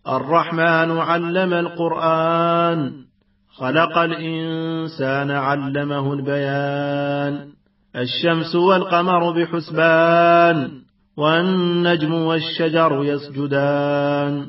الرحمن علم القرآن خلق الإنسان علمه البيان الشمس والقمر بحسبان والنجم والشجر يسجدان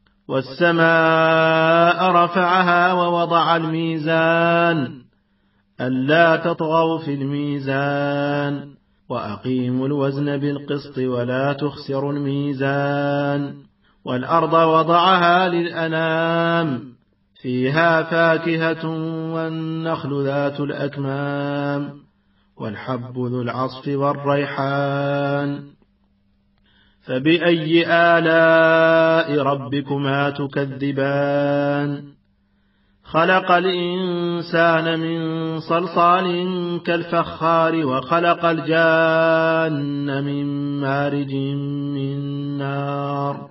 والسماء رفعها ووضع الميزان ألا تطغوا في الميزان وأقيموا الوزن بالقسط ولا تخسروا الميزان والأرض وضعها للأنام فيها فاكهة والنخل ذات الأكمام والحب ذو العصف والريحان فبأي آلاء ربكما تكذبان خلق الإنسان من صلصال كالفخار وخلق الجان من مارج من نار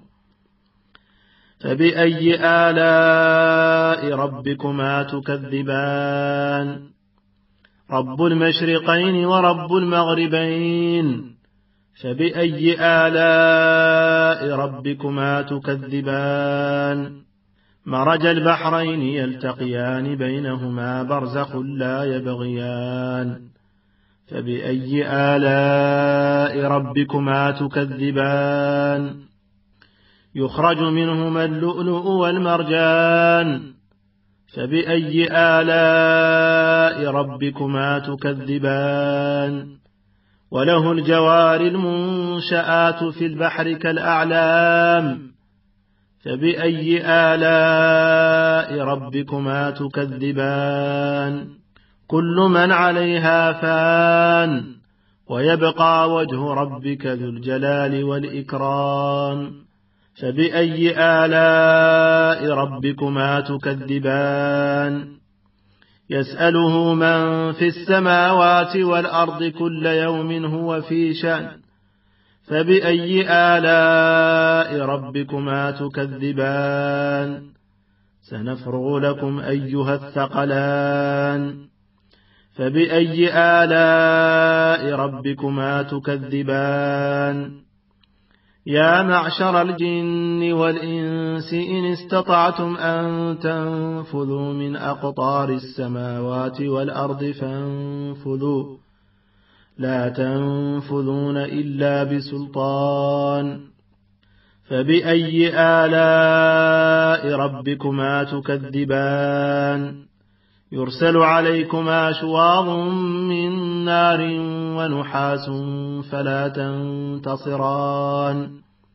فبأي آلاء ربكما تكذبان رب المشرقين ورب المغربين فبأي آلاء ربكما تكذبان مرج البحرين يلتقيان بينهما برزخ لا يبغيان فبأي آلاء ربكما تكذبان يخرج منهما اللؤلؤ والمرجان فبأي آلاء ربكما تكذبان وله الجوار المنشآت في البحر كالأعلام فبأي آلاء ربكما تكذبان كل من عليها فان ويبقى وجه ربك ذو الجلال والإكرام فبأي آلاء ربكما تكذبان يسأله من في السماوات والأرض كل يوم هو في شأن فبأي آلاء ربكما تكذبان سنفرغ لكم أيها الثقلان فبأي آلاء ربكما تكذبان يا معشر الجن والإنس إن استطعتم أن تنفذوا من أقطار السماوات والأرض فانفذوا لا تنفذون إلا بسلطان فبأي آلاء ربكما تكذبان يرسل عليكما شواظ من نار ونحاس فلا تنتصران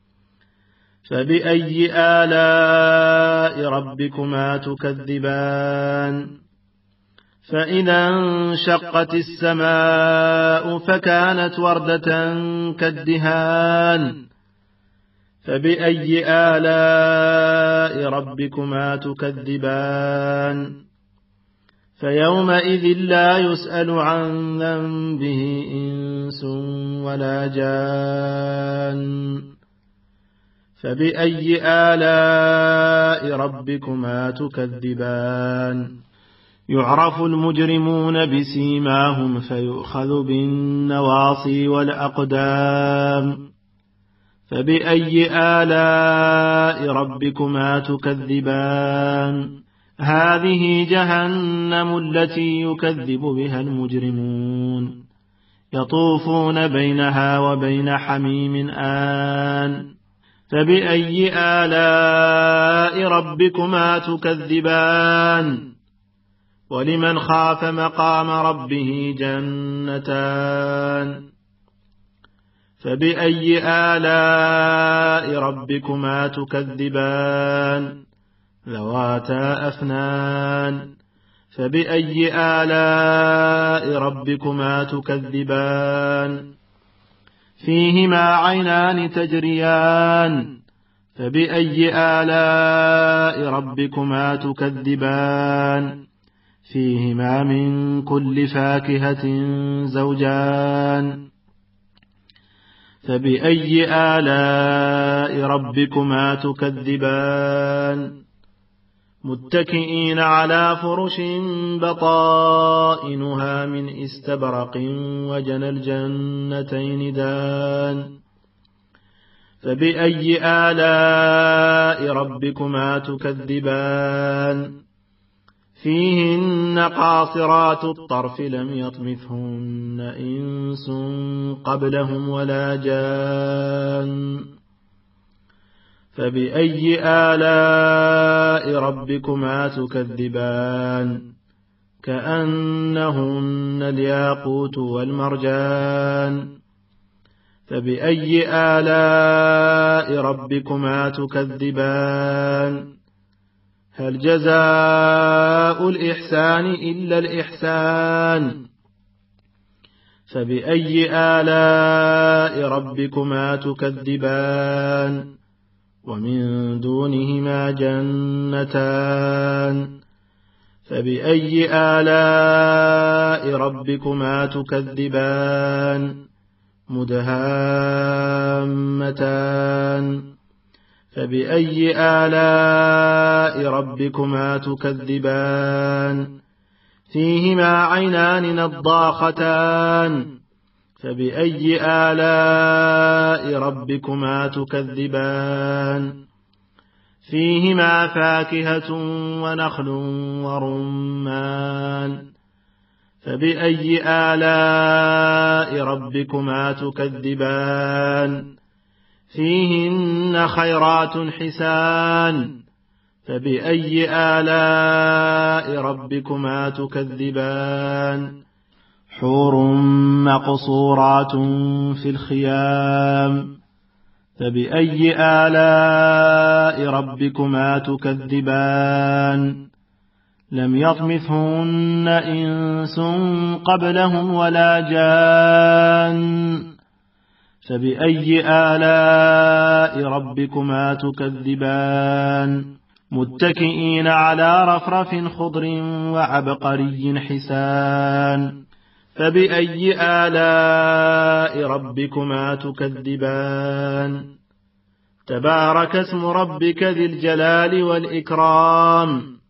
فبأي آلاء ربكما تكذبان فإذا انشقت السماء فكانت وردة كالدهان فبأي آلاء ربكما تكذبان فيومئذ لا يسأل عن ذنبه إنس ولا جان فبأي آلاء ربكما تكذبان يعرف المجرمون بسيماهم فيؤخذ بالنواصي والأقدام فبأي آلاء ربكما تكذبان هذه جهنم التي يكذب بها المجرمون يطوفون بينها وبين حميم آن فبأي آلاء ربكما تكذبان ولمن خاف مقام ربه جنتان فبأي آلاء ربكما تكذبان ذواتا أفنان فبأي آلاء ربكما تكذبان فيهما عينان تجريان فبأي آلاء ربكما تكذبان فيهما من كل فاكهة زوجان فبأي آلاء ربكما تكذبان متكئين على فرش بطائنها من استبرق وجنى الجنتين دان فبأي آلاء آلاء ربكما تكذبان فيهن قاصرات الطرف لم يطمثهن إنس قبلهم ولا جان فبأي آلاء ربكما تكذبان كأنهن الياقوت والمرجان فبأي آلاء ربكما تكذبان هل جزاء الإحسان إلا الإحسان فبأي آلاء ربكما تكذبان ومن دونهما جنتان فبأي آلاء ربكما تكذبان مدهامتان فبأي آلاء ربكما تكذبان فيهما عينان نضاختان فبأي آلاء ربكما تكذبان فيهما فاكهة ونخل ورمان فبأي آلاء ربكما تكذبان فيهن خيرات حسان فبأي آلاء ربكما تكذبان حور مقصورات في الخيام فبأي آلاء ربكما تكذبان لم يطمثهن إنس قبلهم ولا جان فبأي آلاء ربكما تكذبان متكئين على رفرف خضر وعبقري حسان فبأي آلاء ربكما تكذبان تبارك اسم ربك ذي الجلال والإكرام